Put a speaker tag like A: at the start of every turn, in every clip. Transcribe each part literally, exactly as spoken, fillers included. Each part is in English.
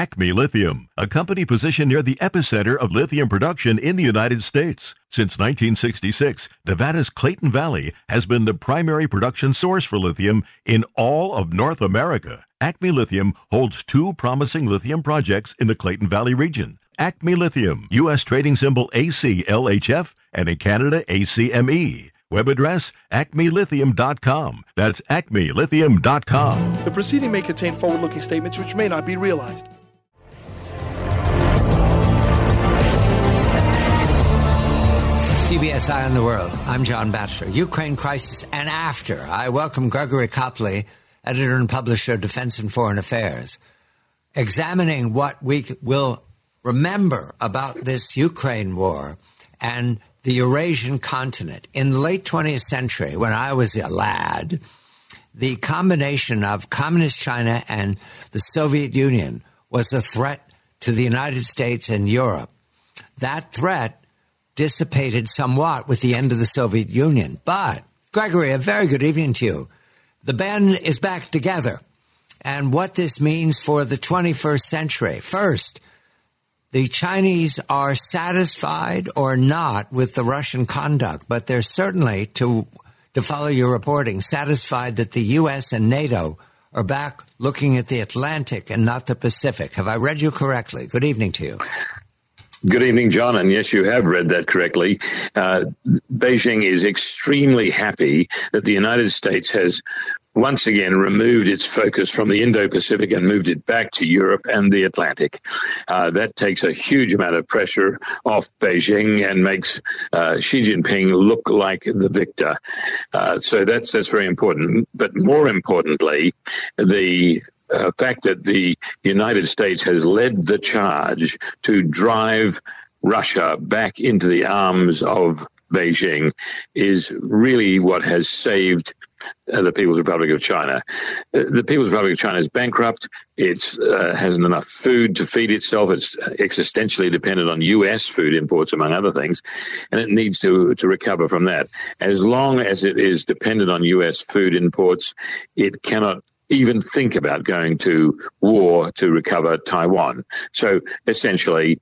A: Acme Lithium, a company positioned near the epicenter of lithium production in the United States. Since nineteen sixty-six, Nevada's Clayton Valley has been the primary production source for lithium in all of North America. Acme Lithium holds two promising lithium projects in the Clayton Valley region. Acme Lithium, U S trading symbol A C L H F, and in Canada, A C M E. Web address, acme lithium dot com. That's acme lithium dot com.
B: The proceeding may contain forward-looking statements which may not be realized.
C: C B S Eye on the World. I'm John Batchelor. Ukraine crisis and after. I welcome Gregory Copley, editor and publisher of Defense and Foreign Affairs, examining what we will remember about this Ukraine war and the Eurasian continent. In the late twentieth century, when I was a lad, the combination of Communist China and the Soviet Union was a threat to the United States and Europe. That threat dissipated somewhat with the end of the Soviet Union. But, Gregory, a very good evening to you. The band is back together. And what this means for the twenty-first century. First, the Chinese are satisfied or not with the Russian conduct, but they're certainly, to, to follow your reporting, satisfied that the U S and NATO are back looking at the Atlantic and not the Pacific. Have I read you correctly? Good evening to you.
D: Good evening, John. And yes, you have read that correctly. Uh, Beijing is extremely happy that the United States has once again removed its focus from the Indo-Pacific and moved it back to Europe and the Atlantic. Uh, that takes a huge amount of pressure off Beijing and makes uh, Xi Jinping look like the victor. Uh, so that's that's very important. But more importantly, the Uh, fact that the United States has led the charge to drive Russia back into the arms of Beijing is really what has saved uh, the People's Republic of China. Uh, the People's Republic of China is bankrupt. It uh, hasn't enough food to feed itself. It's existentially dependent on U S food imports, among other things, and it needs to, to recover from that. As long as it is dependent on U S food imports, it cannot even think about going to war to recover Taiwan. So essentially,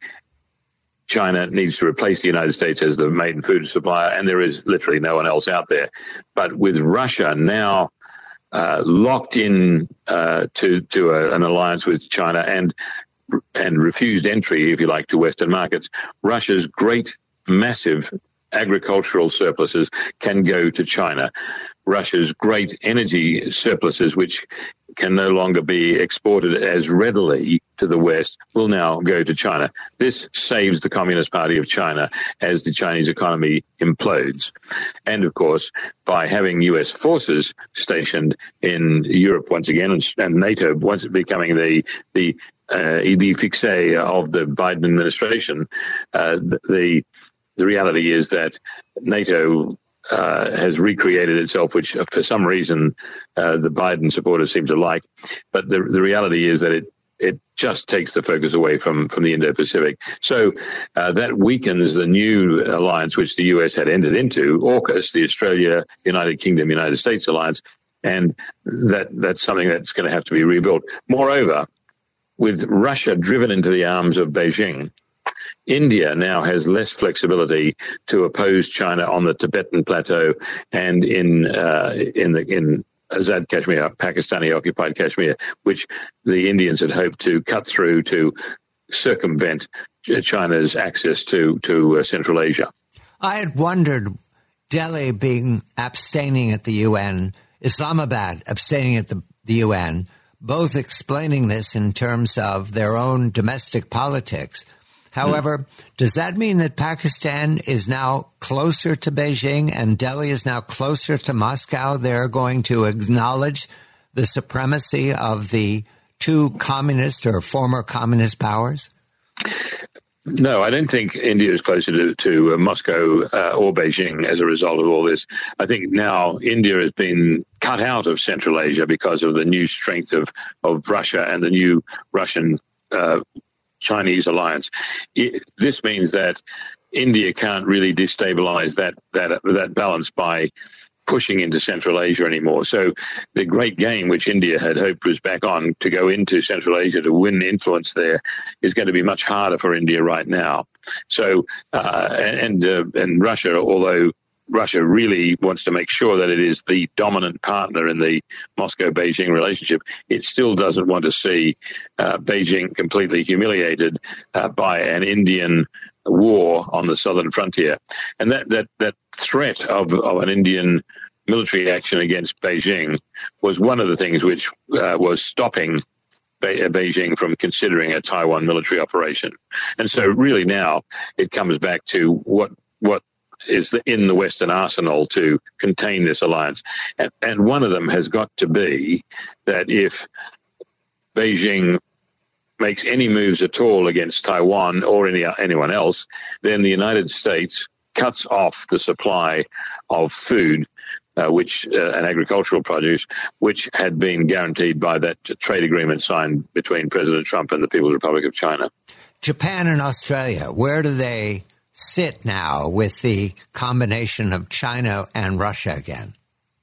D: China needs to replace the United States as the main food supplier, and there is literally no one else out there. But with Russia now uh, locked in uh, to to a, an alliance with China and and refused entry, if you like, to Western markets, Russia's great, massive agricultural surpluses can go to China. Russia's great energy surpluses, which can no longer be exported as readily to the West, will now go to China. This saves the Communist Party of China as the Chinese economy implodes. And, of course, by having U S forces stationed in Europe once again, and, and NATO once becoming the the uh, idée fixe of the Biden administration, uh, the the reality is that NATO Uh, has recreated itself, which uh, for some reason uh, the Biden supporters seem to like. But the the reality is that it it just takes the focus away from, from the Indo-Pacific. So uh, that weakens the new alliance which the U S had entered into, AUKUS, the Australia, United Kingdom, United States alliance, and that that's something that's going to have to be rebuilt. Moreover, with Russia driven into the arms of Beijing, India now has less flexibility to oppose China on the Tibetan Plateau and in uh, in the in Azad Kashmir, Pakistani-occupied Kashmir, which the Indians had hoped to cut through to circumvent China's access to to uh, Central Asia.
C: I had wondered, Delhi being abstaining at the U N, Islamabad abstaining at the, the U N, both explaining this in terms of their own domestic politics. However, does that mean that Pakistan is now closer to Beijing and Delhi is now closer to Moscow? They're going to acknowledge the supremacy of the two communist or former communist powers?
D: No, I don't think India is closer to, to uh, Moscow uh, or Beijing as a result of all this. I think now India has been cut out of Central Asia because of the new strength of, of Russia and the new Russian uh Chinese alliance. It, this means that India can't really destabilize that that that balance by pushing into Central Asia anymore. So the great game which India had hoped was back on to go into Central Asia to win influence there is going to be much harder for India right now. So uh, and uh, and Russia, although Russia really wants to make sure that it is the dominant partner in the Moscow-Beijing relationship, it still doesn't want to see uh, Beijing completely humiliated uh, by an Indian war on the southern frontier. And that that, that threat of, of an Indian military action against Beijing was one of the things which uh, was stopping Be- Beijing from considering a Taiwan military operation. And so really now it comes back to what what is in the Western arsenal to contain this alliance. And, and one of them has got to be that if Beijing makes any moves at all against Taiwan or any anyone else, then the United States cuts off the supply of food, uh, which uh, and agricultural produce, which had been guaranteed by that trade agreement signed between President Trump and the People's Republic of China.
C: Japan and Australia, where do they sit now with the combination of China and Russia again?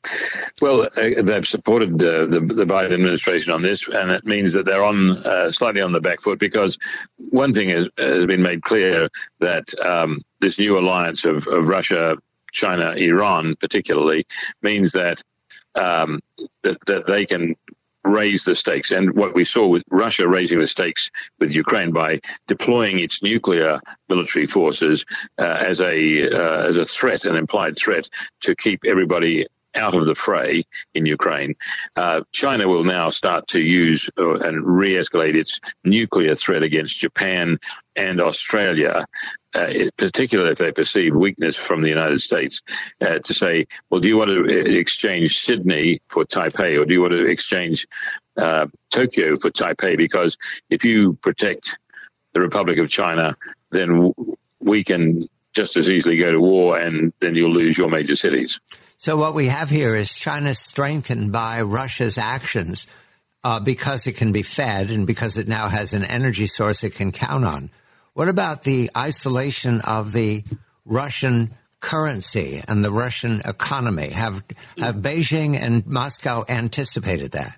D: Well, uh, they've supported uh, the, the Biden administration on this, and it means that they're on uh, slightly on the back foot, because one thing has, has been made clear, that um, this new alliance of, of Russia, China, Iran particularly, means that, um, that that they can raise the stakes. And what we saw with Russia raising the stakes with Ukraine by deploying its nuclear military forces uh, as a uh, as a threat, an implied threat, to keep everybody out of the fray in Ukraine. Uh, China will now start to use uh, and re-escalate its nuclear threat against Japan and Australia, uh, particularly if they perceive weakness from the United States, uh, to say, well, do you want to exchange Sydney for Taipei, or do you want to exchange uh, Tokyo for Taipei? Because if you protect the Republic of China, then w- we can just as easily go to war, and then you'll lose your major cities.
C: So what we have here is China strengthened by Russia's actions uh, because it can be fed and because it now has an energy source it can count on. What about the isolation of the Russian currency and the Russian economy? Have have Beijing and Moscow anticipated that?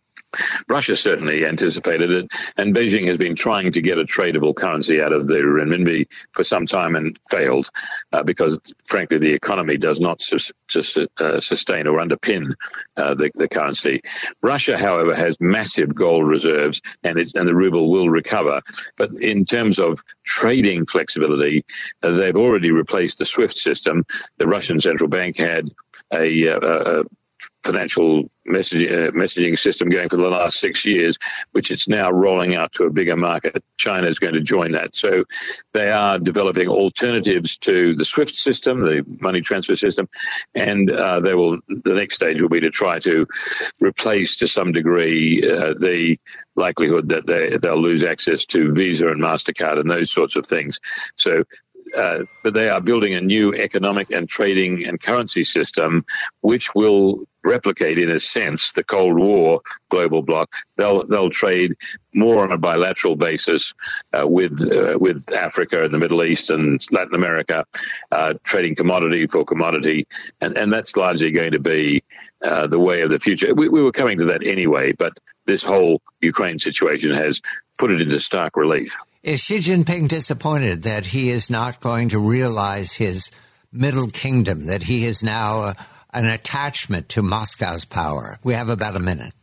D: Russia certainly anticipated it, and Beijing has been trying to get a tradable currency out of the renminbi for some time and failed uh, because, frankly, the economy does not sus- sus- uh, sustain or underpin uh, the, the currency. Russia, however, has massive gold reserves, and, it, and the ruble will recover. But in terms of trading flexibility, uh, they've already replaced the SWIFT system. The Russian central bank had a, a, a financial messaging, uh, messaging system going for the last six years, which it's now rolling out to a bigger market. China is going to join that. So they are developing alternatives to the SWIFT system, the money transfer system, and uh, they will. The next stage will be to try to replace, to some degree, uh, the likelihood that they, they'll lose access to Visa and MasterCard and those sorts of things. So Uh, but they are building a new economic and trading and currency system which will replicate, in a sense, the Cold War global bloc. They'll they'll trade more on a bilateral basis uh, with uh, with Africa and the Middle East and Latin America, uh, trading commodity for commodity, and, and that's largely going to be uh, the way of the future. We, we were coming to that anyway, but this whole Ukraine situation has put it into stark relief.
C: Is Xi Jinping disappointed that he is not going to realize his middle kingdom, that he is now a, an attachment to Moscow's power? We have about a minute.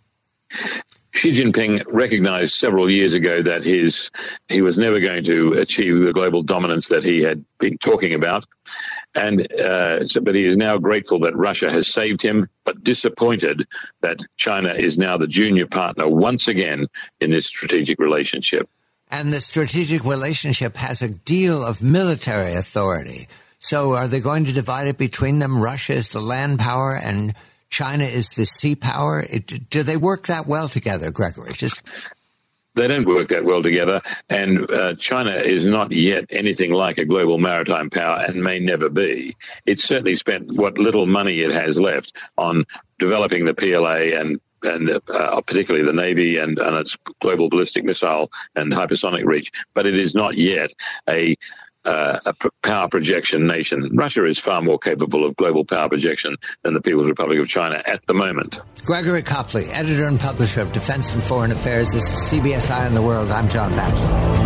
D: Xi Jinping recognized several years ago that his he was never going to achieve the global dominance that he had been talking about. And uh, so, but he is now grateful that Russia has saved him, but disappointed that China is now the junior partner once again in this strategic relationship.
C: And the strategic relationship has a deal of military authority. So are they going to divide it between them? Russia is the land power and China is the sea power. It, do they work that well together, Gregory? Just
D: They don't work that well together, and uh, China is not yet anything like a global maritime power and may never be. It's certainly spent what little money it has left on developing the P L A and and uh, particularly the Navy and, and its global ballistic missile and hypersonic reach, but it is not yet a uh, a power projection nation. Russia is far more capable of global power projection than the People's Republic of China at the moment.
C: Gregory Copley, editor and publisher of Defense and Foreign Affairs. This is C B S Eye on the World. I'm John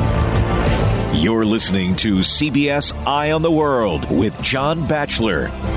C: Batchelor.
E: You're listening to C B S Eye on the World with John Batchelor.